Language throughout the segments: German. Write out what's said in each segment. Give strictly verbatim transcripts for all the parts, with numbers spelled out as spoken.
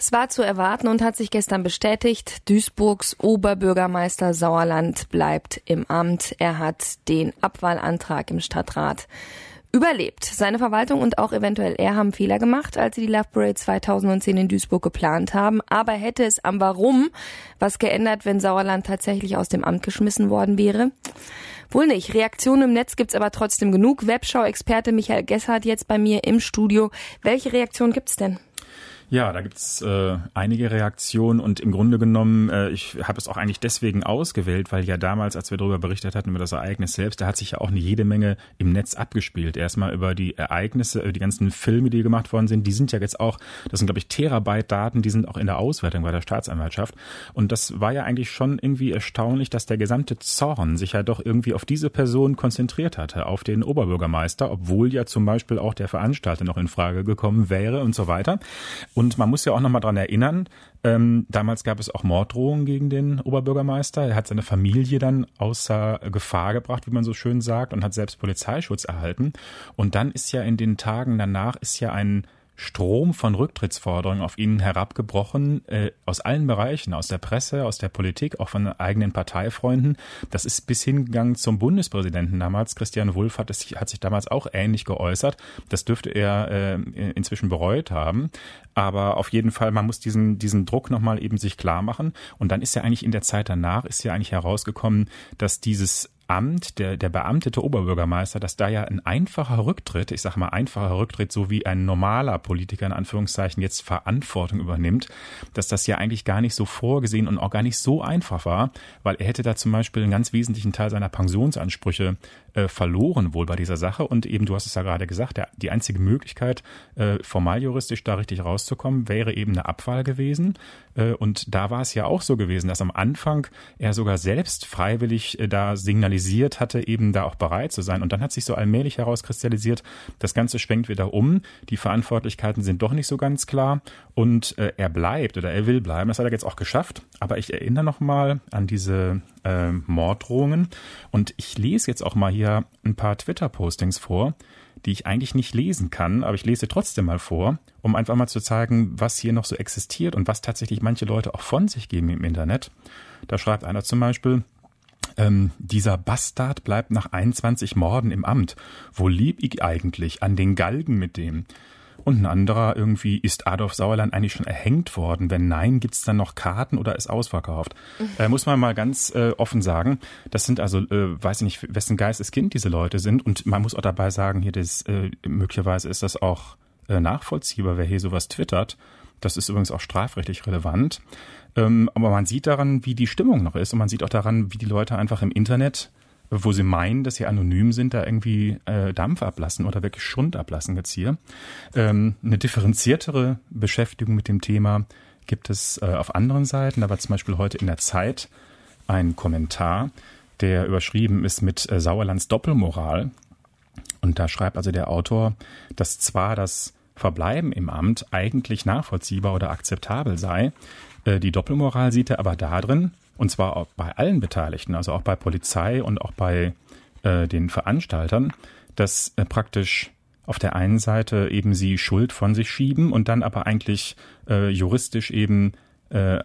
Es war zu erwarten und hat sich gestern bestätigt. Duisburgs Oberbürgermeister Sauerland bleibt im Amt. Er hat den Abwahlantrag im Stadtrat überlebt. Seine Verwaltung und auch eventuell er haben Fehler gemacht, als sie die Love Parade zweitausendzehn in Duisburg geplant haben. Aber hätte es am Warum was geändert, wenn Sauerland tatsächlich aus dem Amt geschmissen worden wäre? Wohl nicht. Reaktionen im Netz gibt's aber trotzdem genug. Webschau-Experte Michael Gessert jetzt bei mir im Studio. Welche Reaktionen gibt's denn? Ja, da gibt's äh, einige Reaktionen und im Grunde genommen, äh, ich habe es auch eigentlich deswegen ausgewählt, weil ja damals, als wir darüber berichtet hatten, über das Ereignis selbst, da hat sich ja auch eine jede Menge im Netz abgespielt. Erstmal über die Ereignisse, über die ganzen Filme, die gemacht worden sind, die sind ja jetzt auch, das sind glaube ich Terabyte Daten, die sind auch in der Auswertung bei der Staatsanwaltschaft. Und das war ja eigentlich schon irgendwie erstaunlich, dass der gesamte Zorn sich ja doch irgendwie auf diese Person konzentriert hatte, auf den Oberbürgermeister, obwohl ja zum Beispiel auch der Veranstalter noch in Frage gekommen wäre und so weiter. Und man muss ja auch noch mal dran erinnern, ähm, damals gab es auch Morddrohungen gegen den Oberbürgermeister. Er hat seine Familie dann außer Gefahr gebracht, wie man so schön sagt, und hat selbst Polizeischutz erhalten. Und dann ist ja in den Tagen danach ist ja ein Strom von Rücktrittsforderungen auf ihn herabgebrochen, äh, aus allen Bereichen, aus der Presse, aus der Politik, auch von eigenen Parteifreunden. Das ist bis hingegangen zum Bundespräsidenten damals. Christian Wulff hat, es, hat sich damals auch ähnlich geäußert. Das dürfte er äh, inzwischen bereut haben. Aber auf jeden Fall, man muss diesen, diesen Druck nochmal eben sich klar machen. Und dann ist ja eigentlich in der Zeit danach, ist ja eigentlich herausgekommen, dass dieses Amt, der, der beamtete Oberbürgermeister, dass da ja ein einfacher Rücktritt, ich sage mal einfacher Rücktritt, so wie ein normaler Politiker in Anführungszeichen jetzt Verantwortung übernimmt, dass das ja eigentlich gar nicht so vorgesehen und auch gar nicht so einfach war, weil er hätte da zum Beispiel einen ganz wesentlichen Teil seiner Pensionsansprüche äh, verloren wohl bei dieser Sache und eben, du hast es ja gerade gesagt, der, die einzige Möglichkeit, äh, formal juristisch da richtig rauszukommen, wäre eben eine Abwahl gewesen. Äh, und da war es ja auch so gewesen, dass am Anfang er sogar selbst freiwillig äh, da signalisiert hatte, eben da auch bereit zu sein. Und dann hat sich so allmählich herauskristallisiert, das Ganze schwenkt wieder um, die Verantwortlichkeiten sind doch nicht so ganz klar und äh, er bleibt oder er will bleiben. Das hat er jetzt auch geschafft. Aber ich erinnere noch mal an diese äh, Morddrohungen und ich lese jetzt auch mal hier ein paar Twitter-Postings vor, die ich eigentlich nicht lesen kann, aber ich lese trotzdem mal vor, um einfach mal zu zeigen, was hier noch so existiert und was tatsächlich manche Leute auch von sich geben im Internet. Da schreibt einer zum Beispiel, ähm, dieser Bastard bleibt nach einundzwanzig Morden im Amt. Wo lieb ich eigentlich? An den Galgen mit dem. Und ein anderer irgendwie, ist Adolf Sauerland eigentlich schon erhängt worden? Wenn nein, gibt's dann noch Karten oder ist ausverkauft? Mhm. Äh, muss man mal ganz äh, offen sagen, das sind also, äh, weiß ich nicht, wessen Geisteskind diese Leute sind. Und man muss auch dabei sagen, hier das, äh, möglicherweise ist das auch äh, nachvollziehbar, wer hier sowas twittert. Das ist übrigens auch strafrechtlich relevant. Ähm, aber man sieht daran, wie die Stimmung noch ist. Und man sieht auch daran, wie die Leute einfach im Internet, wo sie meinen, dass sie anonym sind, da irgendwie äh, Dampf ablassen oder wirklich Schund ablassen jetzt hier. Ähm, eine differenziertere Beschäftigung mit dem Thema gibt es äh, auf anderen Seiten. Da war zum Beispiel heute in der Zeit ein Kommentar, der überschrieben ist mit äh, Sauerlands Doppelmoral. Und da schreibt also der Autor, dass zwar das Verbleiben im Amt eigentlich nachvollziehbar oder akzeptabel sei, äh, die Doppelmoral sieht er aber darin, und zwar auch bei allen Beteiligten, also auch bei Polizei und auch bei äh, den Veranstaltern, dass äh, praktisch auf der einen Seite eben sie Schuld von sich schieben und dann aber eigentlich äh, juristisch eben äh,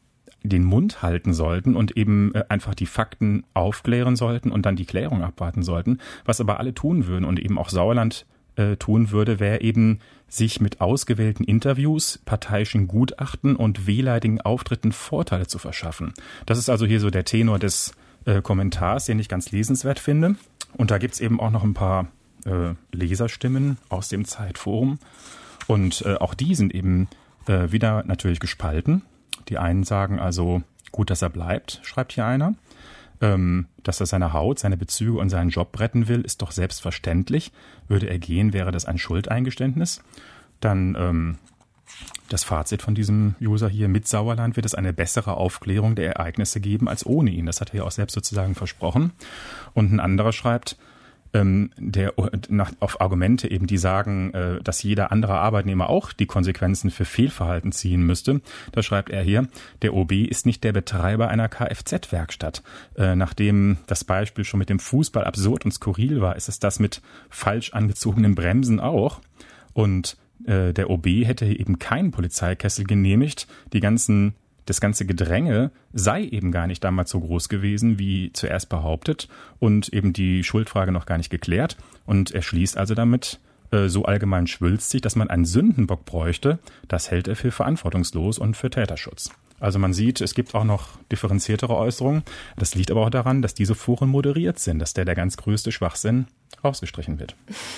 den Mund halten sollten und eben äh, einfach die Fakten aufklären sollten und dann die Klärung abwarten sollten. Was aber alle tun würden und eben auch Sauerland äh, tun würde, wäre eben sich mit ausgewählten Interviews, parteiischen Gutachten und wehleidigen Auftritten Vorteile zu verschaffen. Das ist also hier so der Tenor des äh, Kommentars, den ich ganz lesenswert finde. Und da gibt's eben auch noch ein paar äh, Leserstimmen aus dem Zeitforum. Und äh, auch die sind eben äh, wieder natürlich gespalten. Die einen sagen also, gut, dass er bleibt, schreibt hier einer. Ähm, dass er seine Haut, seine Bezüge und seinen Job retten will, ist doch selbstverständlich. Würde er gehen, wäre das ein Schuldeingeständnis. Dann ähm, das Fazit von diesem User hier, mit Sauerland wird es eine bessere Aufklärung der Ereignisse geben als ohne ihn. Das hat er ja auch selbst sozusagen versprochen. Und ein anderer schreibt, ähm, der nach, auf Argumente eben, die sagen, äh, dass jeder andere Arbeitnehmer auch die Konsequenzen für Fehlverhalten ziehen müsste. Da schreibt er hier, der O B ist nicht der Betreiber einer Kfz-Werkstatt. Äh, nachdem das Beispiel schon mit dem Fußball absurd und skurril war, ist es das mit falsch angezogenen Bremsen auch. Und äh, der O B hätte eben keinen Polizeikessel genehmigt. Die ganzen Das ganze Gedränge sei eben gar nicht damals so groß gewesen, wie zuerst behauptet und eben die Schuldfrage noch gar nicht geklärt. Und er schließt also damit, äh, so allgemein schwülstig, dass man einen Sündenbock bräuchte. Das hält er für verantwortungslos und für Täterschutz. Also man sieht, es gibt auch noch differenziertere Äußerungen. Das liegt aber auch daran, dass diese Foren moderiert sind, dass der der ganz größte Schwachsinn rausgestrichen wird.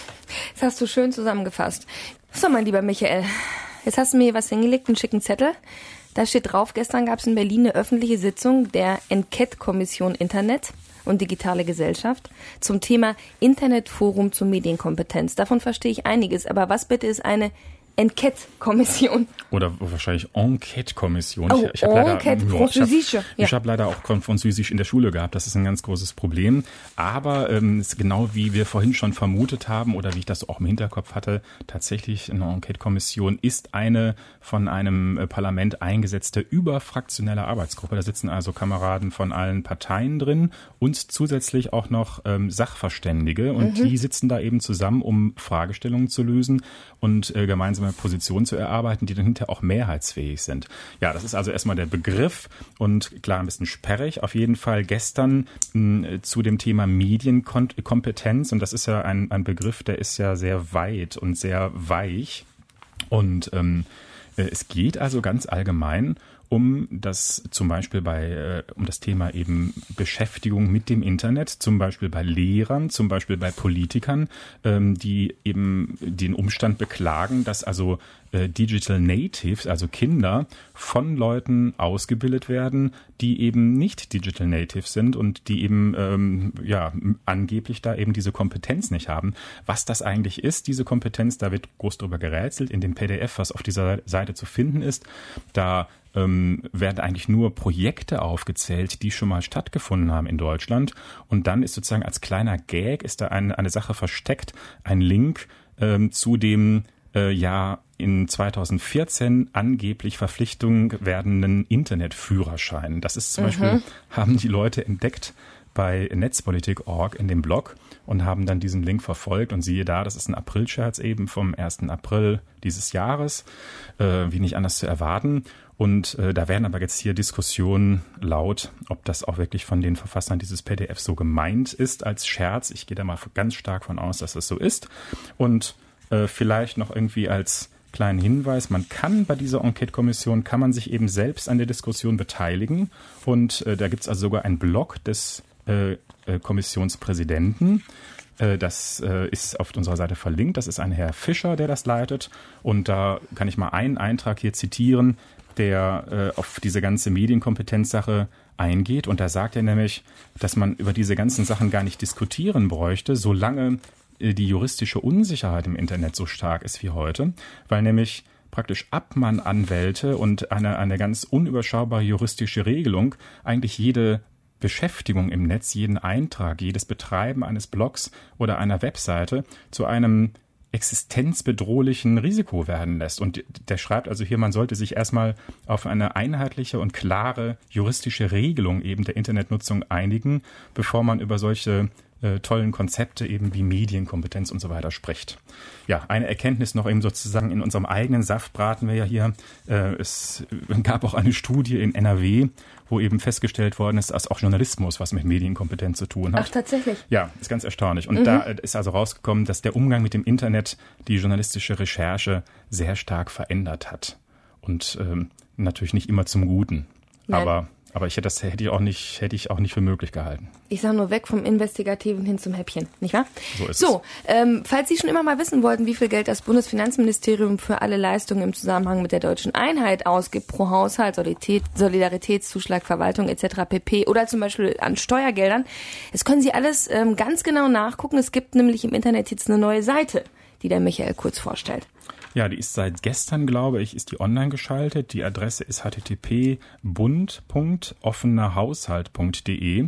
Das hast du schön zusammengefasst. So, mein lieber Michael, jetzt hast du mir hier was hingelegt, einen schicken Zettel. Da steht drauf, gestern gab es in Berlin eine öffentliche Sitzung der Enquete-Kommission Internet und digitale Gesellschaft zum Thema Internetforum zur Medienkompetenz. Davon verstehe ich einiges, aber was bitte ist eine Enquete-Kommission? Oder wahrscheinlich Enquete-Kommission. Oh, ich ich habe leider, Enquete, ja, Französisch. ich hab, ja. ich hab leider auch Französisch in der Schule gehabt. Das ist ein ganz großes Problem. Aber ähm, ist genau wie wir vorhin schon vermutet haben oder wie ich das auch im Hinterkopf hatte, tatsächlich eine Enquete-Kommission ist eine von einem äh, Parlament eingesetzte überfraktionelle Arbeitsgruppe. Da sitzen also Kameraden von allen Parteien drin und zusätzlich auch noch ähm, Sachverständige. Und mhm. die sitzen da eben zusammen, um Fragestellungen zu lösen und äh, gemeinsam Positionen zu erarbeiten, die dann hinterher auch mehrheitsfähig sind. Ja, das ist also erstmal der Begriff und klar ein bisschen sperrig. Auf jeden Fall gestern mh, zu dem Thema Medienkompetenz und das ist ja ein, ein Begriff, der ist ja sehr weit und sehr weich und ähm, es geht also ganz allgemein um das zum Beispiel bei äh, um das Thema eben Beschäftigung mit dem Internet, zum Beispiel bei Lehrern, zum Beispiel bei Politikern, ähm, die eben den Umstand beklagen, dass also äh, Digital Natives, also Kinder, von Leuten ausgebildet werden, die eben nicht Digital Natives sind und die eben ähm, ja angeblich da eben diese Kompetenz nicht haben. Was das eigentlich ist, diese Kompetenz, da wird groß drüber gerätselt in dem P D F, was auf dieser Seite zu finden ist. Da Ähm, werden eigentlich nur Projekte aufgezählt, die schon mal stattgefunden haben in Deutschland. Und dann ist sozusagen als kleiner Gag ist da eine, eine Sache versteckt, ein Link ähm, zu dem äh, ja in zweitausendvierzehn angeblich Verpflichtung werdenden Internetführerschein. Das ist zum mhm. Beispiel, haben die Leute entdeckt bei netzpolitik punkt org in dem Blog und haben dann diesen Link verfolgt und siehe da, das ist ein Aprilscherz eben vom ersten April dieses Jahres, äh, wie nicht anders zu erwarten. Und äh, da werden aber jetzt hier Diskussionen laut, ob das auch wirklich von den Verfassern dieses P D F so gemeint ist als Scherz. Ich gehe da mal ganz stark von aus, dass das so ist. Und äh, vielleicht noch irgendwie als kleinen Hinweis, man kann bei dieser Enquete-Kommission, kann man sich eben selbst an der Diskussion beteiligen. Und äh, da gibt es also sogar einen Blog des äh, äh, Kommissionspräsidenten. Äh, das äh, ist auf unserer Seite verlinkt. Das ist ein Herr Fischer, der das leitet. Und da kann ich mal einen Eintrag hier zitieren, der äh, auf diese ganze Medienkompetenzsache eingeht. Und da sagt er nämlich, dass man über diese ganzen Sachen gar nicht diskutieren bräuchte, solange äh, die juristische Unsicherheit im Internet so stark ist wie heute, weil nämlich praktisch Abmahnanwälte und eine, eine ganz unüberschaubare juristische Regelung eigentlich jede Beschäftigung im Netz, jeden Eintrag, jedes Betreiben eines Blogs oder einer Webseite zu einem existenzbedrohlichen Risiko werden lässt. Und der schreibt also hier, man sollte sich erstmal auf eine einheitliche und klare juristische Regelung eben der Internetnutzung einigen, bevor man über solche äh, tollen Konzepte eben wie Medienkompetenz und so weiter spricht. Ja, eine Erkenntnis noch eben sozusagen in unserem eigenen Saft braten wir ja hier. Äh, es gab auch eine Studie in N R W, wo eben festgestellt worden ist, dass auch Journalismus was mit Medienkompetenz zu tun hat. Ach, tatsächlich? Ja, ist ganz erstaunlich. Und mhm. da ist also rausgekommen, dass der Umgang mit dem Internet die journalistische Recherche sehr stark verändert hat. Und ähm, natürlich nicht immer zum Guten. Nein. Aber aber ich hätte das hätte ich auch nicht hätte ich auch nicht für möglich gehalten. Ich sage nur weg vom Investigativen hin zum Häppchen, nicht wahr? So ist so, es. Ähm, falls Sie schon immer mal wissen wollten, wie viel Geld das Bundesfinanzministerium für alle Leistungen im Zusammenhang mit der deutschen Einheit ausgibt pro Haushalt, Solidarität, Solidaritätszuschlag, Verwaltung et cetera pp. Oder zum Beispiel an Steuergeldern, das können Sie alles ähm, ganz genau nachgucken. Es gibt nämlich im Internet jetzt eine neue Seite, die der Michael kurz vorstellt. Ja, die ist seit gestern, glaube ich, ist die online geschaltet. Die Adresse ist h t t p punkt bund punkt offener haushalt punkt d e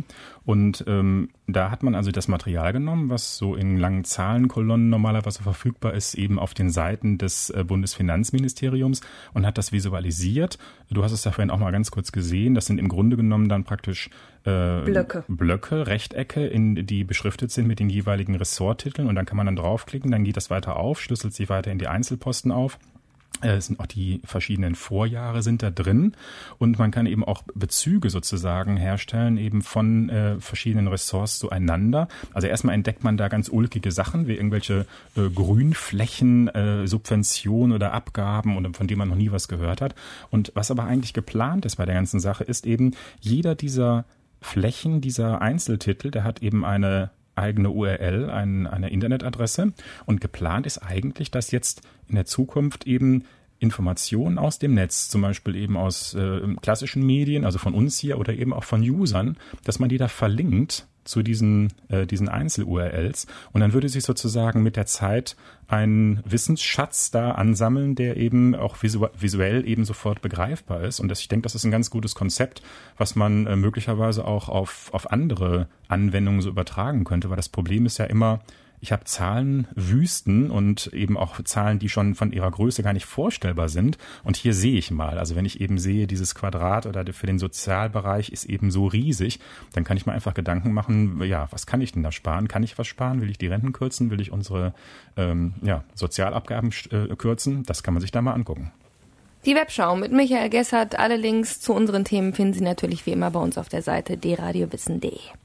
Und ähm, da hat man also das Material genommen, was so in langen Zahlenkolonnen normalerweise verfügbar ist, eben auf den Seiten des äh, Bundesfinanzministeriums und hat das visualisiert. Du hast es ja vorhin auch mal ganz kurz gesehen. Das sind im Grunde genommen dann praktisch äh, Blöcke. Blöcke, Rechtecke, in, die beschriftet sind mit den jeweiligen Ressorttiteln. Und dann kann man dann draufklicken, dann geht das weiter auf, schlüsselt sich weiter in die Einzelposten auf. Es sind auch die verschiedenen Vorjahre sind da drin und man kann eben auch Bezüge sozusagen herstellen eben von äh, verschiedenen Ressorts zueinander. Also erstmal entdeckt man da ganz ulkige Sachen wie irgendwelche äh, Grünflächen, äh, Subventionen oder Abgaben und von denen man noch nie was gehört hat. Und was aber eigentlich geplant ist bei der ganzen Sache ist eben, jeder dieser Flächen, dieser Einzeltitel, der hat eben eine eigene U R L, ein, eine Internetadresse und geplant ist eigentlich, dass jetzt in der Zukunft eben Informationen aus dem Netz, zum Beispiel eben aus äh, klassischen Medien, also von uns hier oder eben auch von Usern, dass man die da verlinkt zu diesen, äh, diesen Einzel-U R Ls und dann würde sich sozusagen mit der Zeit ein Wissensschatz da ansammeln, der eben auch visu- visuell eben sofort begreifbar ist und das, ich denke, das ist ein ganz gutes Konzept, was man äh, möglicherweise auch auf, auf andere Anwendungen so übertragen könnte, weil das Problem ist ja immer, ich habe Zahlenwüsten und eben auch Zahlen, die schon von ihrer Größe gar nicht vorstellbar sind. Und hier sehe ich mal, also wenn ich eben sehe, dieses Quadrat oder für den Sozialbereich ist eben so riesig, dann kann ich mir einfach Gedanken machen, ja, was kann ich denn da sparen? Kann ich was sparen? Will ich die Renten kürzen? Will ich unsere ähm, ja, Sozialabgaben äh, kürzen? Das kann man sich da mal angucken. Die Webschau mit Michael Gessert. Alle Links zu unseren Themen finden Sie natürlich wie immer bei uns auf der Seite d radio wissen punkt d e.